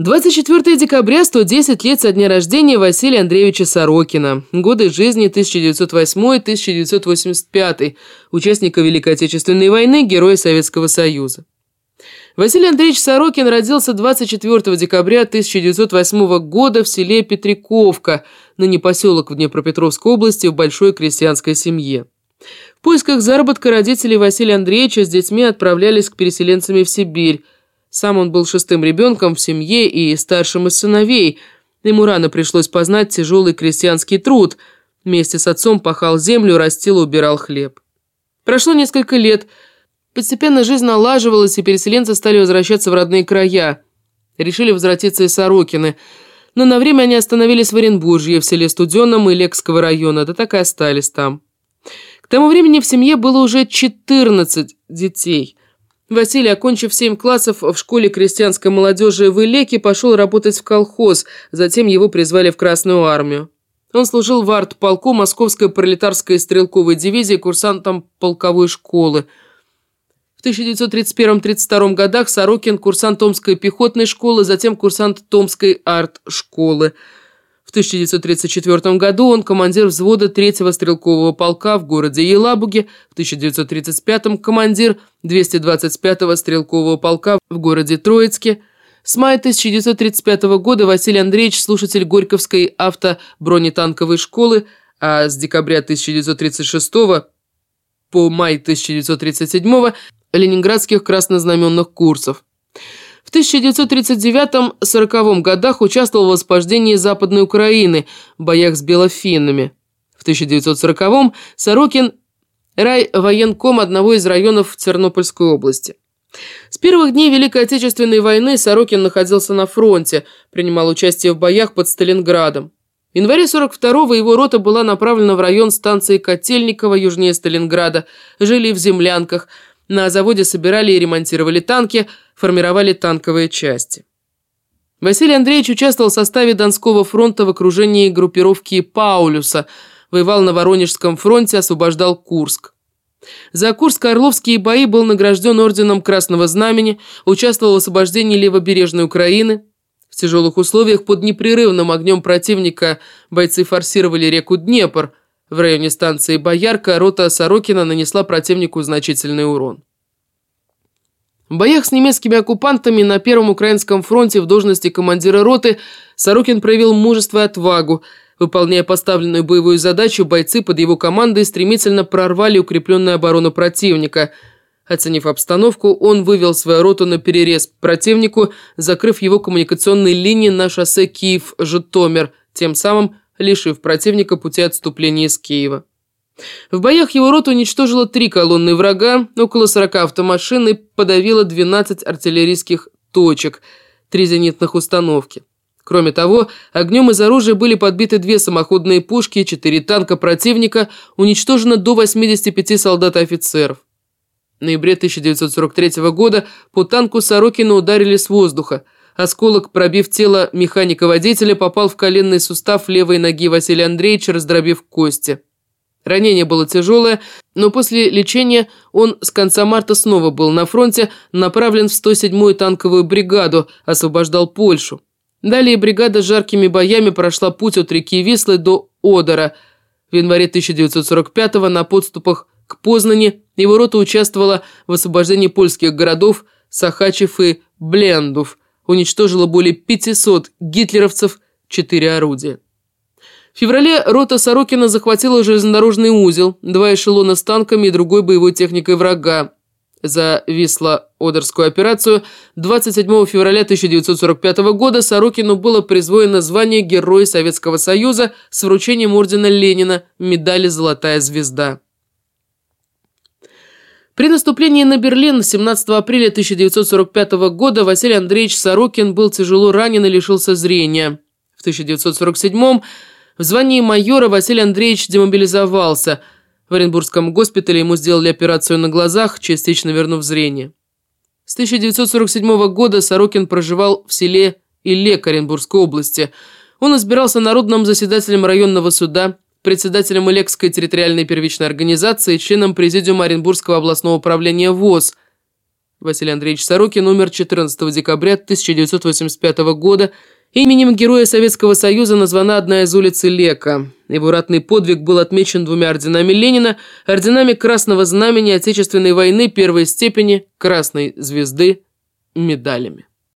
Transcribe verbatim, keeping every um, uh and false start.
двадцать четвёртого декабря, сто десять лет со дня рождения Василия Андреевича Сорокина. Годы жизни тысяча девятьсот восьмой — тысяча девятьсот восемьдесят пятый. Участника Великой Отечественной войны, Героя Советского Союза. Василий Андреевич Сорокин родился двадцать четвёртого декабря тысяча девятьсот восьмого года в селе Петряковка, ныне поселок в Днепропетровской области, в большой крестьянской семье. В поисках заработка родители Василия Андреевича с детьми отправлялись к переселенцам в Сибирь. Сам он был шестым ребенком в семье и старшим из сыновей. Ему рано пришлось познать тяжелый крестьянский труд. Вместе с отцом пахал землю, растил и убирал хлеб. Прошло несколько лет. Постепенно жизнь налаживалась, и переселенцы стали возвращаться в родные края. Решили возвратиться и Сорокины. Но на время они остановились в Оренбуржье, в селе Студенном Илекского района, да так и остались там. К тому времени в семье было уже четырнадцать детей. Василий, окончив семь классов в школе крестьянской молодежи в Илеке, пошел работать в колхоз, затем его призвали в Красную армию. Он служил в артполку Московской пролетарской стрелковой дивизии курсантом полковой школы. В тысяча девятьсот тридцать первом — тридцать втором годах Сорокин курсант Томской пехотной школы, затем курсант Томской арт-школы. В тысяча девятьсот тридцать четвёртом году он командир взвода третьего стрелкового полка в городе Елабуге, в тысяча девятьсот тридцать пятом командир двухсот двадцать пятого стрелкового полка в городе Троицке. С мая тысяча девятьсот тридцать пятого года Василий Андреевич слушатель Горьковской авто-бронетанковой школы, а с декабря тысяча девятьсот тридцать шестого по май тысяча девятьсот тридцать седьмого ленинградских краснознаменных курсов. В тысяча девятьсот тридцать девятом — сороковом годах участвовал в освобождении Западной Украины в боях с белофиннами. В тысяча девятьсот сороковом Сорокин – райвоенком одного из районов Тернопольской области. С первых дней Великой Отечественной войны Сорокин находился на фронте, принимал участие в боях под Сталинградом. В январе сорок второго его рота была направлена в район станции Котельниково, южнее Сталинграда, жили в землянках. На заводе собирали и ремонтировали танки, формировали танковые части. Василий Андреевич участвовал в составе Донского фронта в окружении группировки Паулюса, воевал на Воронежском фронте, освобождал Курск. За Курско-Орловские бои был награжден орденом Красного Знамени, участвовал в освобождении левобережной Украины. В тяжелых условиях под непрерывным огнем противника бойцы форсировали реку Днепр. В районе станции Боярка рота Сорокина нанесла противнику значительный урон. В боях с немецкими оккупантами на Первом Украинском фронте в должности командира роты Сорокин проявил мужество и отвагу. Выполняя поставленную боевую задачу, бойцы под его командой стремительно прорвали укрепленную оборону противника. Оценив обстановку, он вывел свою роту на перерез противнику, закрыв его коммуникационные линии на шоссе Киев-Житомир, тем самым лишив противника пути отступления из Киева. В боях его рота уничтожила три колонны врага, около сорока автомашин и подавила двенадцать артиллерийских точек, три зенитных установки. Кроме того, огнем из оружия были подбиты две самоходные пушки, четыре танка противника, уничтожено до восьмидесяти пяти солдат и офицеров. В ноябре тысяча девятьсот сорок третьего года по танку Сорокина ударили с воздуха. Осколок, пробив тело механика-водителя, попал в коленный сустав левой ноги Василия Андреевича, раздробив кости. Ранение было тяжелое, но после лечения он с конца марта снова был на фронте, направлен в сто седьмую танковую бригаду, освобождал Польшу. Далее бригада с жаркими боями прошла путь от реки Вислы до Одера. В январе тысяча девятьсот сорок пятого на подступах к Познани его рота участвовала в освобождении польских городов Сахачев и Блендов, уничтожила более пятисот гитлеровцев, четыре орудия. В феврале рота Сорокина захватила железнодорожный узел, два эшелона с танками и другой боевой техникой врага. За Висло-Одерскую операцию двадцать седьмого февраля тысяча девятьсот сорок пятого года Сорокину было присвоено звание Героя Советского Союза с вручением ордена Ленина, медали «Золотая звезда». При наступлении на Берлин семнадцатого апреля тысяча девятьсот сорок пятого года Василий Андреевич Сорокин был тяжело ранен и лишился зрения. В тысяча девятьсот сорок седьмом в звании майора Василий Андреевич демобилизовался. В Оренбургском госпитале ему сделали операцию на глазах, частично вернув зрение. С тысяча девятьсот сорок седьмого года Сорокин проживал в селе Илек Оренбургской области. Он избирался народным заседателем районного суда, председателем Илекской территориальной первичной организации и членом президиума Оренбургского областного управления ВОС. Василий Андреевич Сорокин умер четырнадцатого декабря тысяча девятьсот восемьдесят пятого года. Именем Героя Советского Союза названа одна из улиц Лека. Его ратный подвиг был отмечен двумя орденами Ленина, орденами Красного Знамени Отечественной войны первой степени, Красной Звезды, медалями.